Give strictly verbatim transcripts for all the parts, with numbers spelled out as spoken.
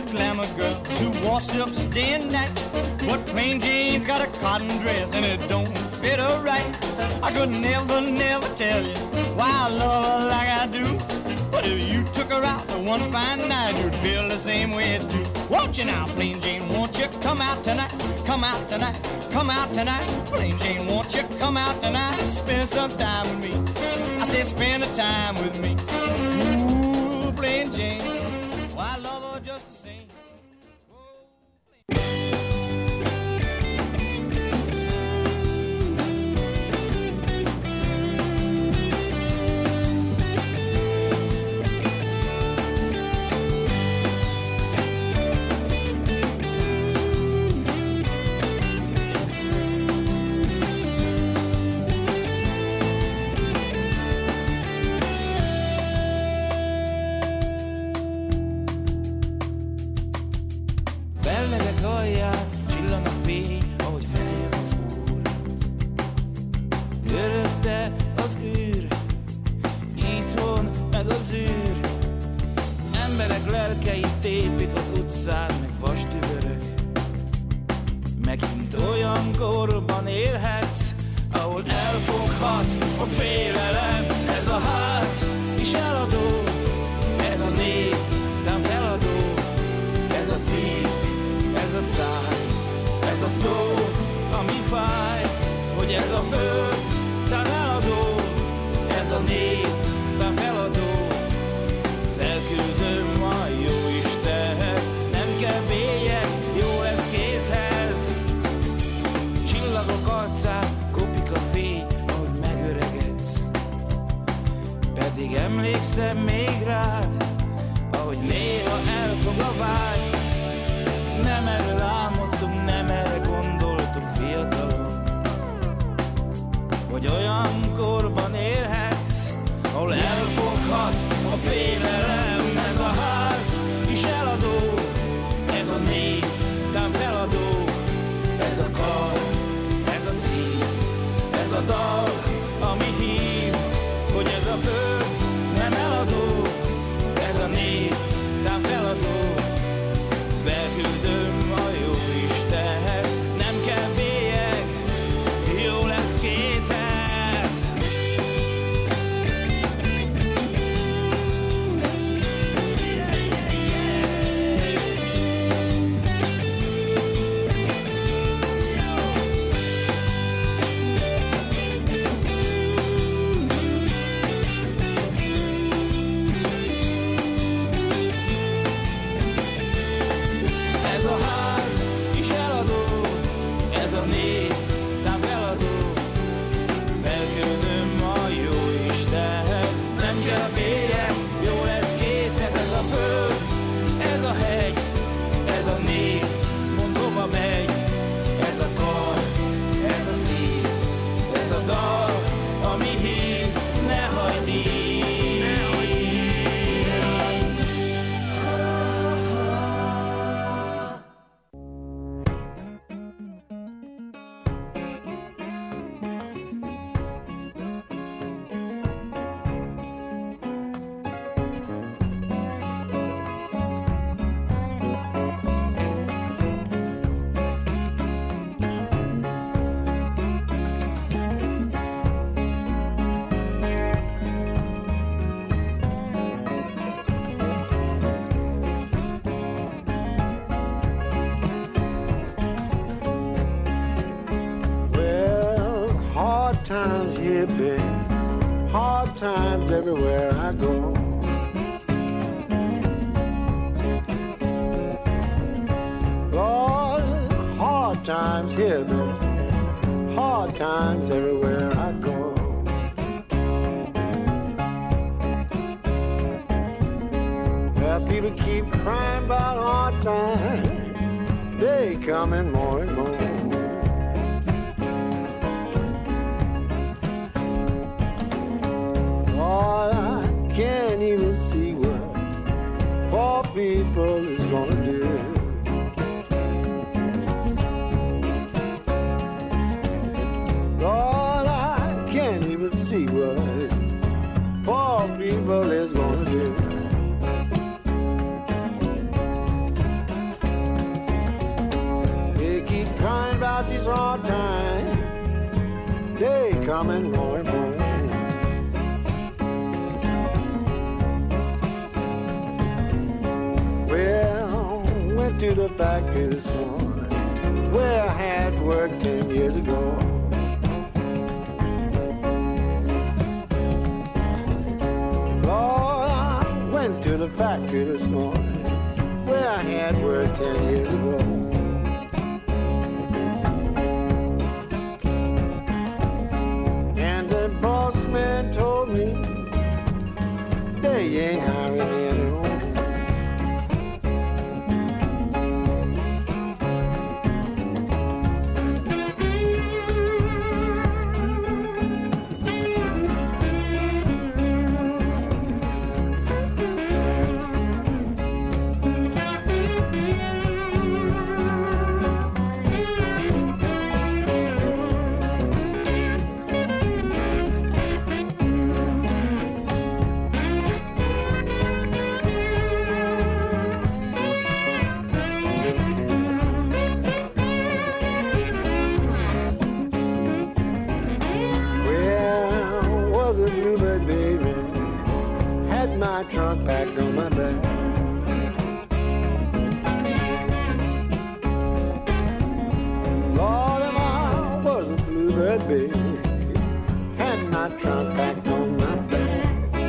with glamour girls who wore silks day and night. But plain Jane's got a cotton dress and it don't fit her right. I could never, never tell you why I love her like I do. But if you took her out for one fine night, you'd feel the same way too. Won't you now, plain Jane, won't you come out tonight? Come out tonight, come out tonight. Plain Jane, won't you come out tonight? Spend some time with me. I say spend the time with me. Ooh, plain Jane, why I love her just the same. Times here, baby, hard times everywhere I go. Lord, hard times here, baby, hard times everywhere I go. Well, people keep crying about hard times, they coming more and more. Lord, I can't even see what poor people is gonna do. Lord, I can't even see what poor people is gonna do. coming more and more. Well, went to the factory this morning where I had worked ten years ago. Lord, I went to the factory this morning where I had worked ten years ago. And the boss man told me they ain't hiring me anymore. My trunk packed on my back. Lord, if I was a bluebird baby, had my trunk packed on my back.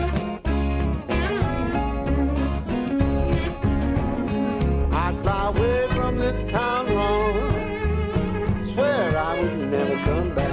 I'd fly away from this town long, swear I would never come back.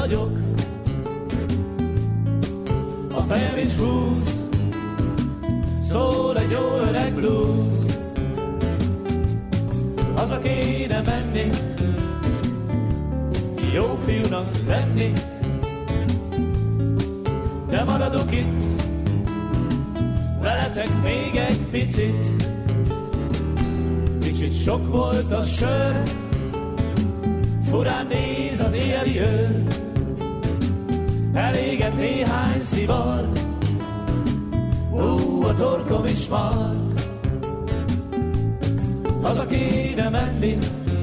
vagyok, a fejem is húz, szól egy jó öreg blues. Haza kéne menni, jó fiúnak lenni, de maradok itt, veletek még egy picit. Kicsit sok volt a sör, furán néz az éjjeli őr, elégett néhány szivar, ú, a torkom is mar. Haza kéne menni,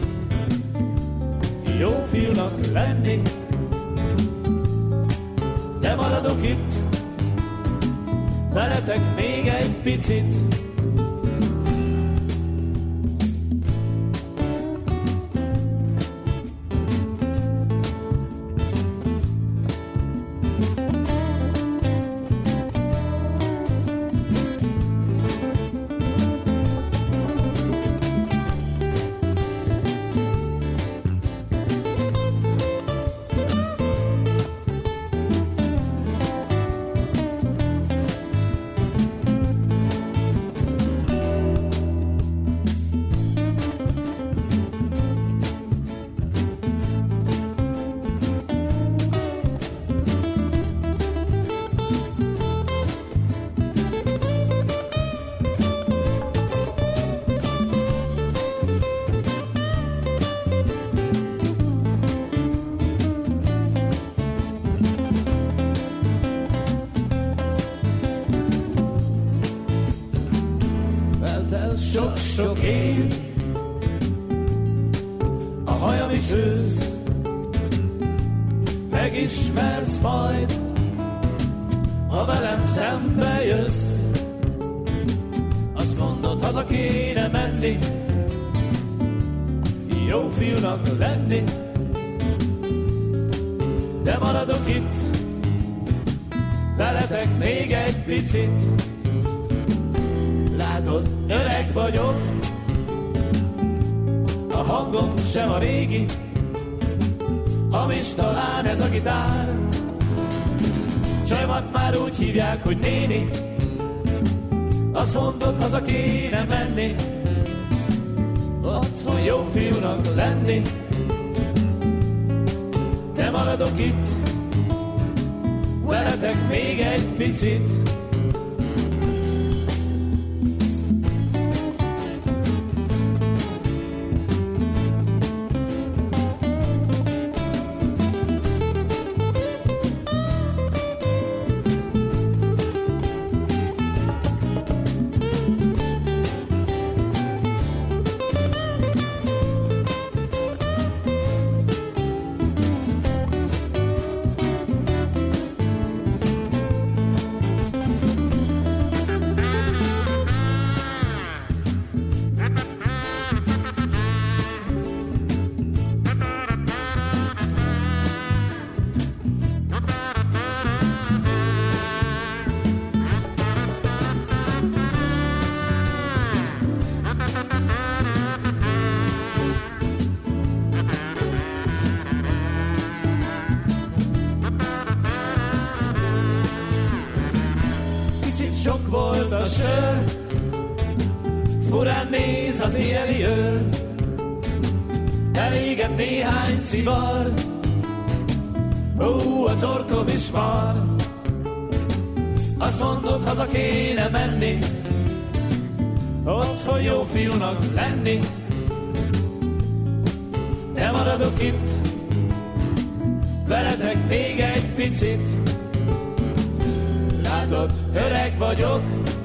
jó fiúnak lenni, de maradok itt, veletek még egy picit. Sok-sok év, a hajam is ősz, megismersz majd, ha velem szembe jössz. Azt mondod, haza kéne menni, jó fiúnak lenni, de maradok itt, veletek még egy picit. Látod, öreg vagyok, a hangom sem a régi, hamis talán ez a gitár. Csajomat már úgy hívják, hogy néni, azt mondod, haza kéne menni, otthon jó fiúnak lenni, de maradok itt, veletek még egy picit. Sok volt a sör, furán néz az éjjeli őr, elégett néhány szivar, ó, a torkom is mar. Azt mondod, haza kéne menni, otthon jó fiúnak lenni, de maradok itt, veletek még egy picit. Látod, öreg vagyok,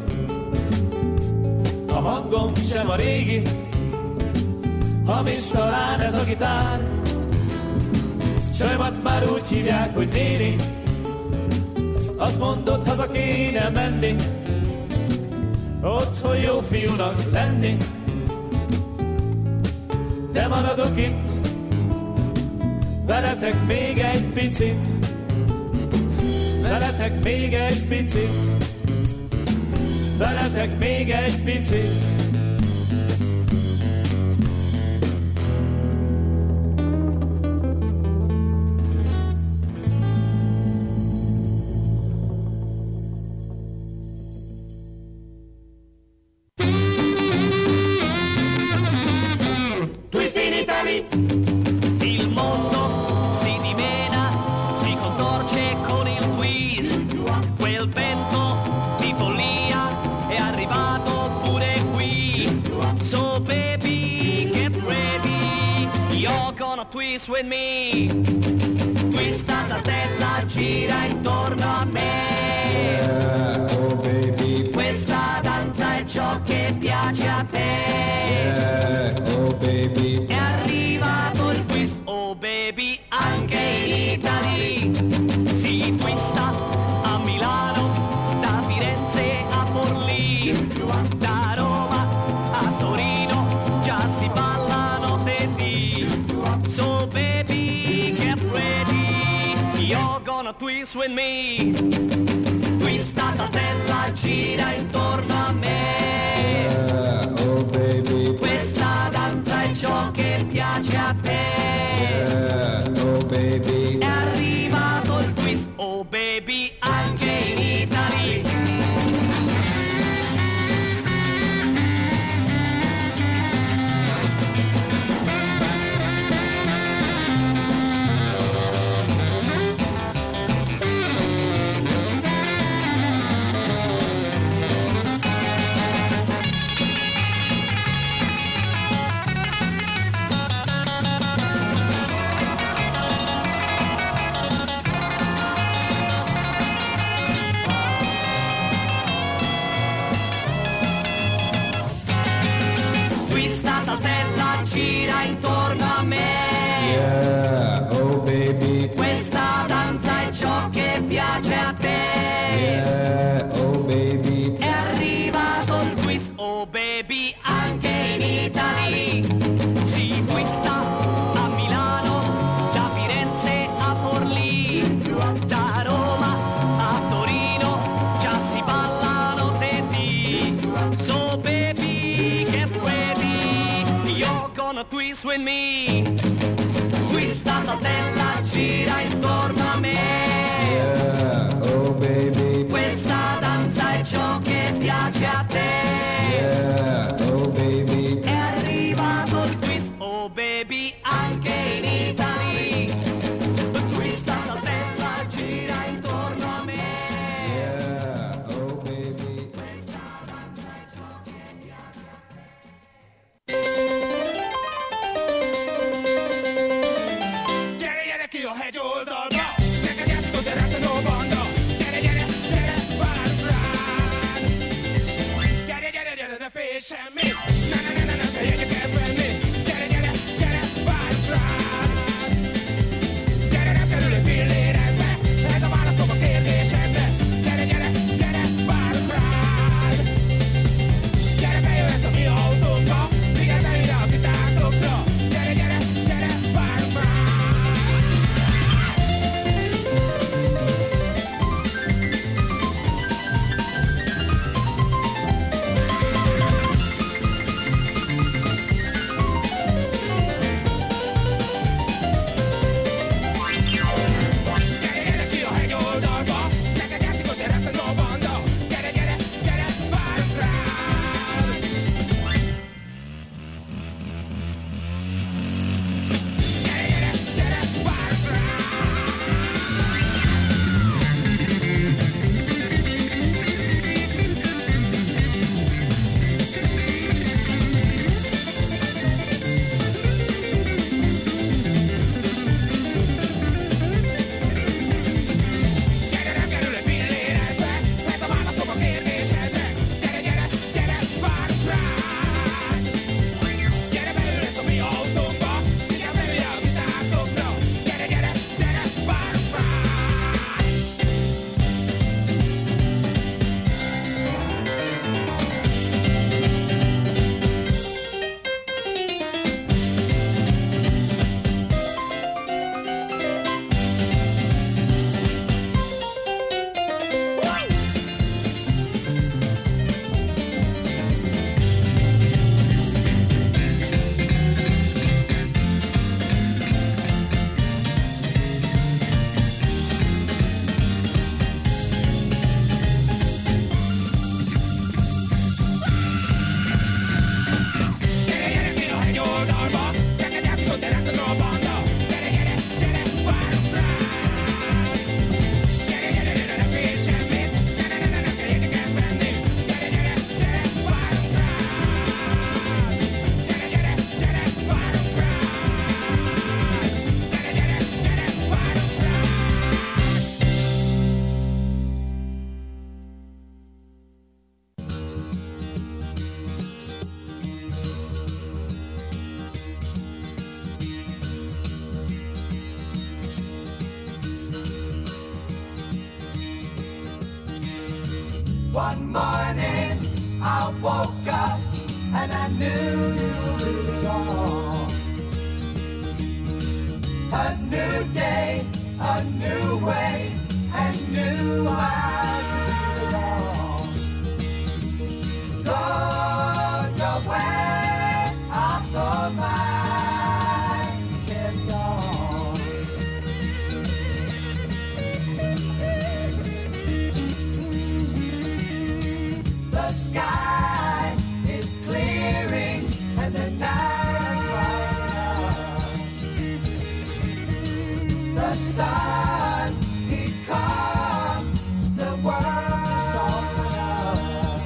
a hangom sem a régi, hamis talán ez a gitár. Csajomat már úgy hívják, hogy néni, azt mondod, haza kéne menni, otthon jó fiúnak lenni, de maradok itt, veletek még egy picit. Veletek még egy picit, veletek még egy picit. twist with me. Questa saltella gira intorno a me. Yeah, oh baby. Questa danza è ciò che piace a te. Yeah, oh baby. È arrivato il twist, oh baby, anche in Italy. Si twista a Milano, da Firenze a Forlì, da Roma a Torino, già si ballano baby. So baby, get ready, you're gonna twist with me. Questa saltella gira intorno a me. Yeah, oh baby. Questa danza è ciò che piace a te. Yeah, oh baby. È arrivato il twist, oh baby, anche in Italy. Questa saltella gira intorno a me. Yeah, oh baby. Questa danza è ciò che piace a te. Yeah, oh baby. È arrivato il twist, oh baby, anche in Italy. Si twista a Milano, da Firenze a Forlì, da Roma a Torino, già si ballano tetti. So baby, get ready, you're gonna twist with me. Questa saltella gira intorno a me. Yeah, oh baby. Questa danza è ciò che piace a te. Yeah, oh baby. È arrivato il twist, oh baby, anche in Italy. Questa saltella gira intorno a me. Yeah, oh baby. Questa danza è ciò che piace a te. Jerry, Jerry, kill, hey, Joe. One morning I woke up and I knew you were gone. A new day, a new way, and new eyes to see the dawn. Go your way, I'll go mine, carry on. The sky is clearing and the night is brightening up. The sun, he come, the world is open up.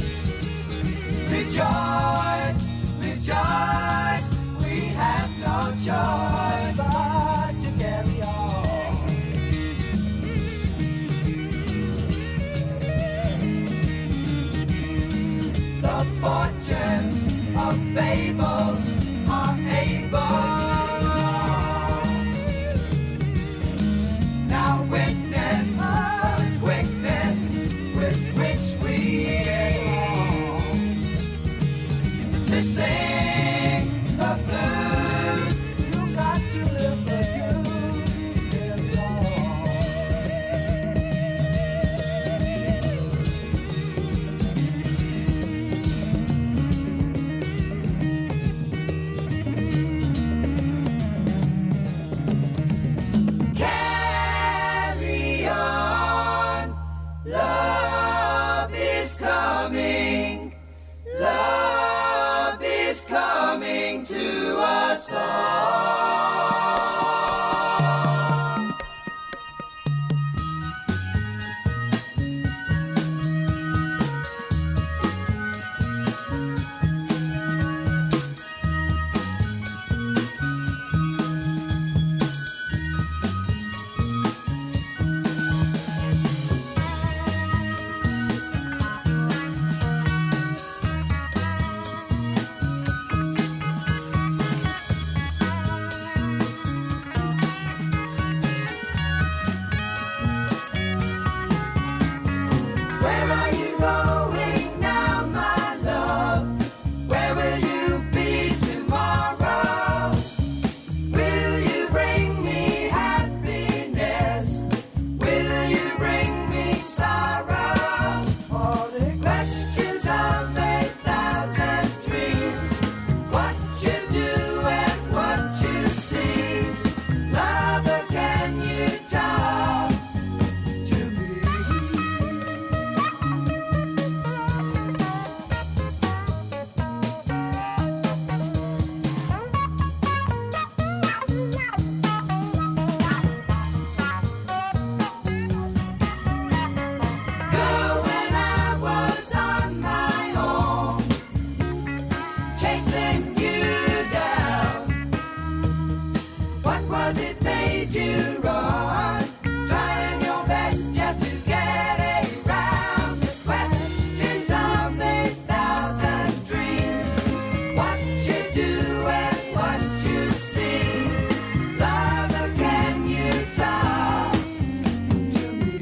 Rejoice, rejoice, we have no choice but to carry on. The fortunes of fables are able. Now witness the quickness with which we aim to sing the blues. You got to live the dues. Carry Carry on. Love is coming. Love is coming to us all. Where are you going now, my love? Where will you be tomorrow? Will you bring me happiness? Will you bring me sorrow? All the questions of a thousand dreams. What you do and what you see. Lover, can you talk to me? Girl, when I was on my own, chasing you down, what was it made you run? Trying your best just to get around the questions of a thousand dreams. What you do and what you see. Lover, can you talk to me?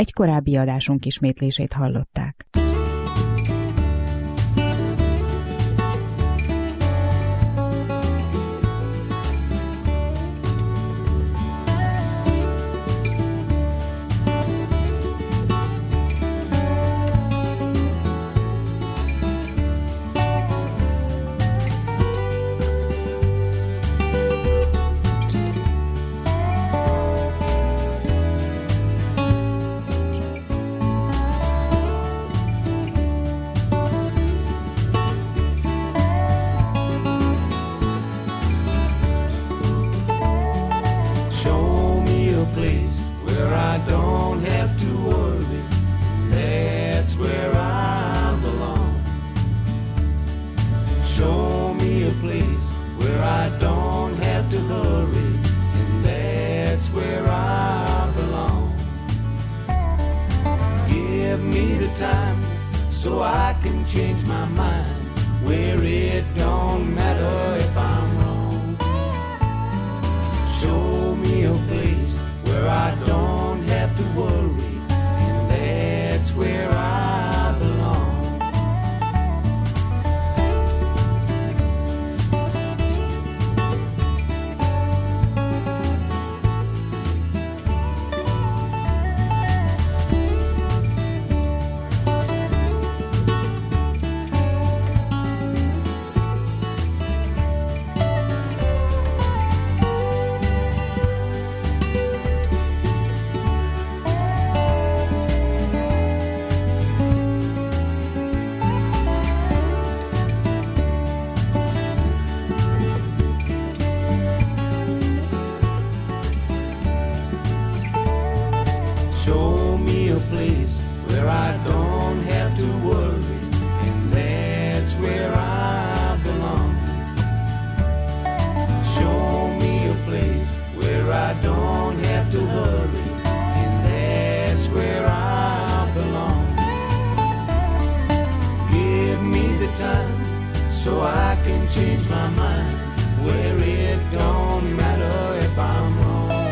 Egy korábbi adásunk ismétlését hallották.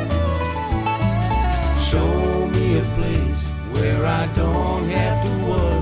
Show me a place where I don't have to worry.